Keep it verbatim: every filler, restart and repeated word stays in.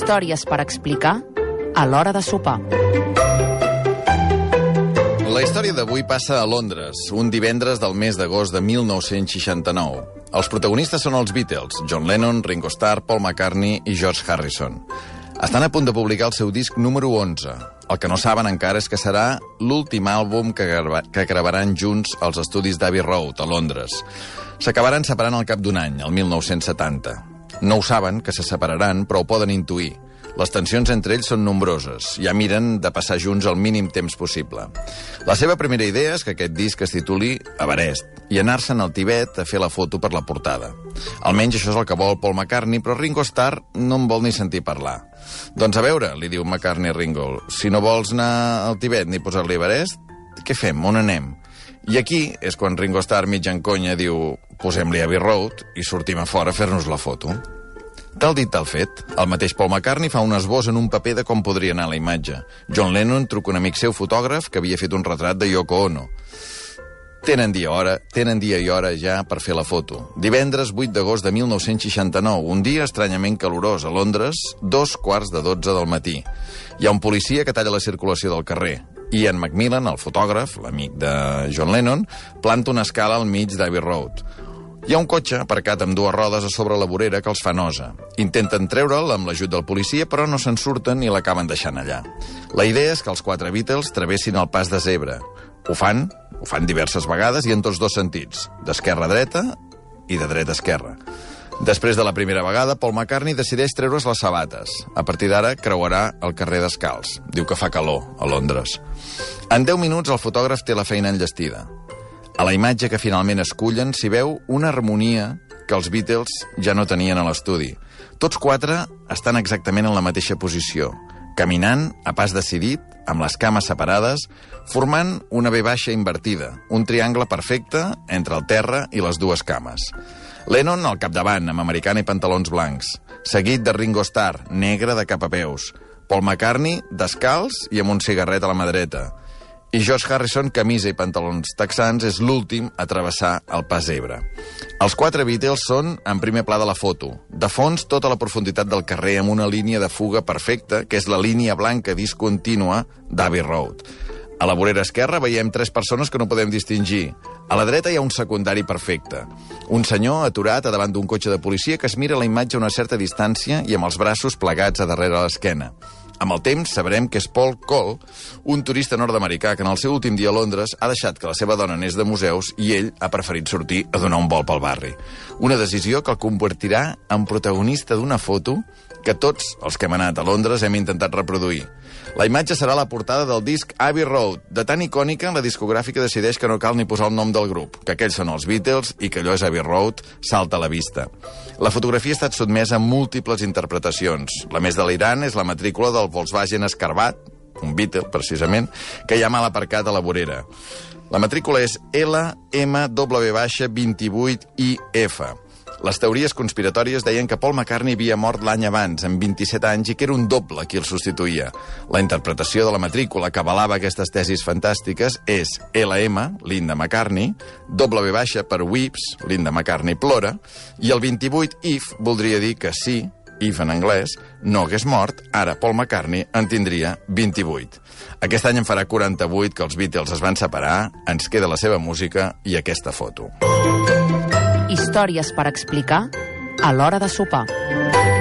Històries per explicar a l'hora de sopar. La història d'avui passa a Londres, un divendres del mes d'agost de mil nou-cents seixanta-nou. Els protagonistes són els Beatles, John Lennon, Ringo Starr, Paul McCartney i George Harrison. Estan a punt de publicar el seu disc número onze. El que no saben encara és que serà l'últim àlbum que, grava, que gravaran junts als estudis d'Abbey Road, a Londres. S'acabaran separant al cap d'un any, el mil nou-cents setanta. No ho saben, que se separaran, però ho poden intuir. Les tensions entre ells són nombroses. Ja miren de passar junts el mínim temps possible. La seva primera idea és que aquest disc es tituli Everest i anar-se'n al Tibet a fer la foto per la portada. Almenys això és el que vol Paul McCartney, però Ringo Starr no en vol ni sentir parlar. Doncs a veure, li diu McCartney a Ringo, si no vols anar al Tibet ni posar-li Everest, què fem? On anem? I aquí és quan Ringo Starr, mig en conya, diu posem-li Abbey Road i sortim a fora a fer-nos la foto. Tal dit, tal fet. El mateix Paul McCartney fa un esbós en un paper de com podria anar la imatge. John Lennon truca un amic seu fotògraf que havia fet un retrat de Yoko Ono. Tenen dia, hora, tenen dia i hora ja per fer la foto. Divendres vuit d'agost de mil nou-cents seixanta-nou, un dia estranyament calorós a Londres, dos quarts de dotze del matí. Hi ha un policia que talla la circulació del carrer. Ian McMillan, el fotògraf, l'amic de John Lennon, planta una escala al mig d'Abbey Road. Hi ha un cotxe aparcat amb dues rodes a sobre la vorera que els fa nosa. Intenten treure'l amb l'ajut del policia, però no se'n surten i l'acaben deixant allà. La idea és que els quatre Beatles travessin el pas de zebra. Ho fan, ho fan diverses vegades i en tots dos sentits, d'esquerra a dreta i de dreta a esquerra. Després de la primera vegada, Paul McCartney decideix treure's les sabates. A partir d'ara, creuarà el carrer descalç. Diu que fa calor, a Londres. En deu minuts, el fotògraf té la feina enllestida. A la imatge que finalment escullen s'hi veu una harmonia que els Beatles ja no tenien a l'estudi. Tots quatre estan exactament en la mateixa posició, caminant a pas decidit, amb les cames separades, formant una V baixa invertida, un triangle perfecte entre el terra i les dues cames. Lennon al capdavant, amb americana i pantalons blancs, seguit de Ringo Starr, negre de cap a peus, Paul McCartney descalç i amb un cigarret a la mà dreta, i George Harrison, camisa i pantalons texans, és l'últim a travessar el pas zebra. Els quatre Beatles són en primer pla de la foto. De fons, tota la profunditat del carrer amb una línia de fuga perfecta, que és la línia blanca discontínua d'Abbey Road. A la vorera esquerra veiem tres persones que no podem distingir. A la dreta hi ha un secundari perfecte. Un senyor aturat a davant d'un cotxe de policia que es mira la imatge a una certa distància i amb els braços plegats a darrere l'esquena. Amb el temps sabrem que és Paul Cole, un turista nord-americà que en el seu últim dia a Londres ha deixat que la seva dona anés de museus i ell ha preferit sortir a donar un vol pel barri. Una decisió que el convertirà en protagonista d'una foto que tots els que hem anat a Londres hem intentat reproduir. La imatge serà la portada del disc Abbey Road. De tan icònica, la discogràfica decideix que no cal ni posar el nom del grup, que aquells són els Beatles i que allò és Abbey Road, salta a la vista. La fotografia ha estat sotmesa a múltiples interpretacions. La més delirant és la matrícula del Volkswagen Escarbat, un Beatle, precisament, que hi ha mal aparcat a la vorera. La matrícula és L M W vint-i-vuit I F. Les teories conspiratòries deien que Paul McCartney havia mort l'any abans, amb vint-i-set anys, i que era un doble qui el substituïa. La interpretació de la matrícula que avalava aquestes tesis fantàstiques és L M, Linda McCartney, W baixa per Weeps, Linda McCartney plora, i el vint-i-vuit I F voldria dir que sí, I F en anglès, no hagués mort, ara Paul McCartney en tindria vint-i-vuit. Aquest any en farà quaranta-vuit que els Beatles es van separar, ens queda la seva música i aquesta foto. Històries per explicar a l'hora de sopar.